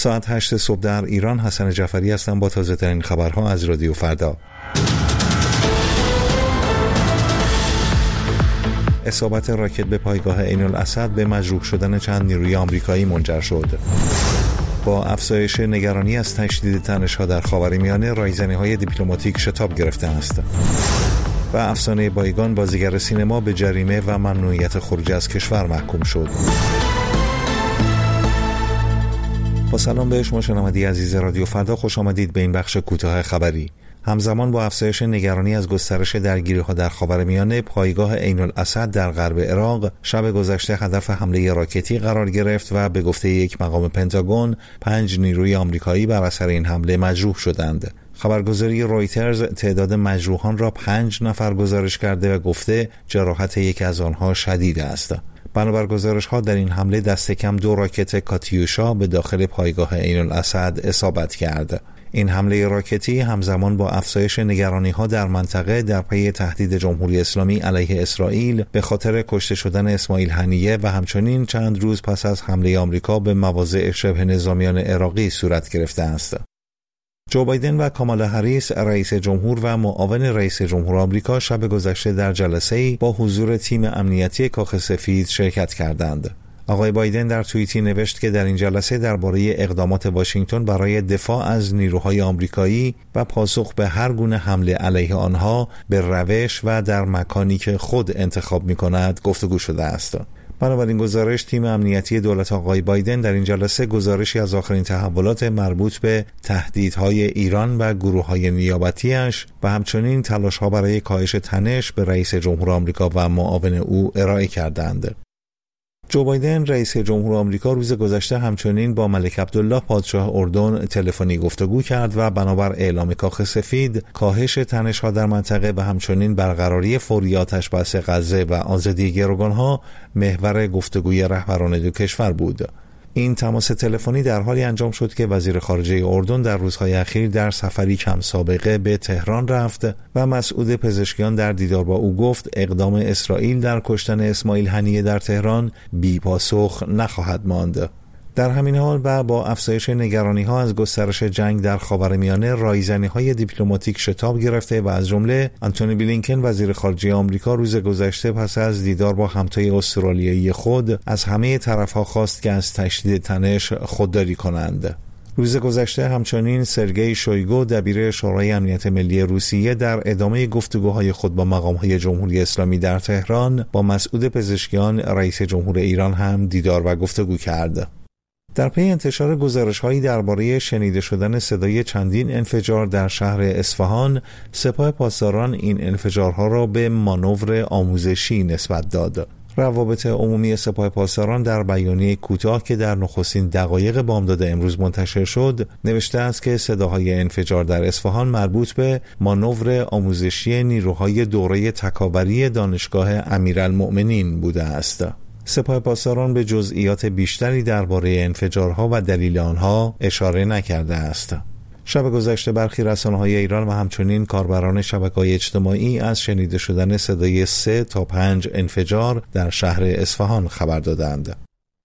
ساعت 8 صبح در ایران. حسن جعفری هستم با تازه ترین خبرها از رادیو فردا. اصابت راکت به پایگاه عین الاسد به مجروح شدن چند نیروی آمریکایی منجر شد. با افزایش نگرانی از تشدید تنش‌ها در خاورمیانه، رایزنی‌های دیپلماتیک شتاب گرفته است. و افسانه بایگان، بازیگر سینما، به جریمه و ممنوعیت خروج از کشور محکوم شد. با سلام به شما شنوندگان عزیز رادیو فردا، خوش آمدید به این بخش کوتاه خبری. همزمان با افزایش نگرانی از گسترش درگیری‌ها در خاورمیانه، پایگاه عین الاسد در غرب عراق شب گذشته هدف حمله راکتی قرار گرفت و به گفته یک مقام پنتاگون 5 نیروی آمریکایی بر اثر این حمله مجروح شدند. خبرگزاری رویترز تعداد مجروحان را 5 نفر گزارش کرده و گفته جراحت یکی از آنها شدید است. بنابر گزارش‌ها در این حمله دست کم 2 راکت کاتیوشا به داخل پایگاه عین الاسد اصابت کرد. این حمله راکتی همزمان با افزایش نگرانی‌ها در منطقه در پی تهدید جمهوری اسلامی علیه اسرائیل به خاطر کشته شدن اسماعیل هنیه و همچنین چند روز پس از حمله آمریکا به مواضع شبه نظامیان عراقی صورت گرفته است. جو بایدن و کامالا هریس، رئیس جمهور و معاون رئیس جمهور آمریکا، شب گذشته در جلسه‌ای با حضور تیم امنیتی کاخ سفید شرکت کردند. آقای بایدن در توییتی نوشت که در این جلسه درباره اقدامات واشنگتن برای دفاع از نیروهای آمریکایی و پاسخ به هر گونه حمله علیه آنها به روش و در مکانی که خود انتخاب می‌کند گفتگو شده است. بنابراین گزارش، تیم امنیتی دولت آقای بایدن در این جلسه گزارشی از آخرین تحولات مربوط به تهدیدهای ایران و گروه‌های نیابتی‌اش و همچنین تلاش‌ها برای کاهش تنش به رئیس جمهور آمریکا و معاون او ارائه کردند. جو بایدن رئیس جمهور آمریکا روز گذشته همچنین با ملک عبدالله پادشاه اردن تلفنی گفتگو کرد و بنابر اعلام کاخ سفید، کاهش تنش‌ها در منطقه و همچنین برقراری فوری آتش‌بس غزه و آزادی گروگان‌ها محور گفتگوی رهبران دو کشور بود. این تماس تلفنی در حالی انجام شد که وزیر خارجه اردن در روزهای اخیر در سفری کم سابقه به تهران رفت و مسعود پزشکیان در دیدار با او گفت اقدام اسرائیل در کشتن اسماعیل هنیه در تهران بی پاسخ نخواهد ماند. در همین حال و با افزایش نگرانی‌ها از گسترش جنگ در خاورمیانه، رایزنی‌های دیپلماتیک شتاب گرفته و از جمله آنتونی بلینکن وزیر خارجه آمریکا روز گذشته پس از دیدار با همتای استرالیایی خود از همه طرف‌ها خواست که از تشدید تنش خودداری کنند. روز گذشته همچنین سرگئی شویگو، دبیر شورای امنیت ملی روسیه، در ادامه گفتگوهای خود با مقام‌های جمهوری اسلامی در تهران با مسعود پزشکیان رئیس جمهور ایران هم دیدار و گفتگو کرد. در پی انتشار گزارش‌هایی درباره شنیده شدن صدای چندین انفجار در شهر اصفهان، سپاه پاسداران این انفجارها را به مانور آموزشی نسبت داد. روابط عمومی سپاه پاسداران در بیانیه کوتاه که در نخستین دقایق بامداد امروز منتشر شد، نوشته است که صداهای انفجار در اصفهان مربوط به مانور آموزشی نیروهای دوره تکاوری دانشگاه امیرالمؤمنین بوده است. سپاه پاسداران به جزئیات بیشتری درباره انفجارها و دلیل آنها اشاره نکرده است. شب گذشته برخی رسانه‌های ایران و همچنین کاربران شبکه‌های اجتماعی از شنیده شدن صدای 3 تا 5 انفجار در شهر اصفهان خبر دادند.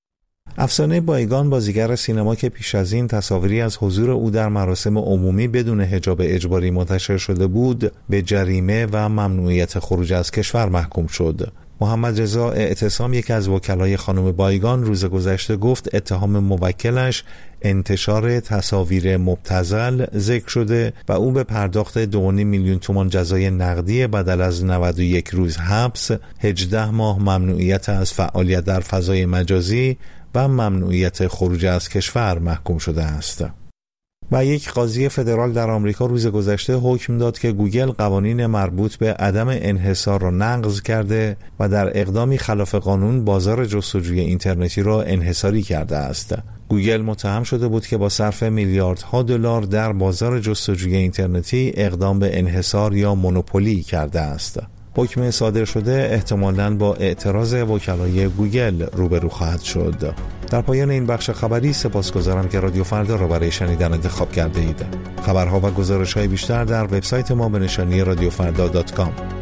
افسانه بایگان، بازیگر سینما که پیش از این تصاویری از حضور او در مراسم عمومی بدون حجاب اجباری منتشر شده بود، به جریمه و ممنوعیت خروج از کشور محکوم شد. محمد رضا اعتصام، یکی از وکلای خانم بایگان، روز گذشته گفت اتهام موکلش انتشار تصاویر مبتذل ذکر شده و او به پرداخت 2.5 میلیون تومان جزای نقدی بدل از 91 روز حبس، 18 ماه ممنوعیت از فعالیت در فضای مجازی و ممنوعیت خروج از کشور محکوم شده است. و یک قاضی فدرال در آمریکا روز گذشته حکم داد که گوگل قوانین مربوط به عدم انحصار را نقض کرده و در اقدامی خلاف قانون بازار جستجوی اینترنتی را انحصاری کرده است. گوگل متهم شده بود که با صرف میلیاردها دلار در بازار جستجوی اینترنتی اقدام به انحصار یا مونوپولی کرده است. حکم صادر شده احتمالاً با اعتراض وکلای گوگل روبرو خواهد شد. در پایان این بخش خبری سپاسگزارم که رادیو فردا را برای شنیدن انتخاب کرده اید. خبرها و گزارش‌های بیشتر در وبسایت ما به نشانی radiofrda.com.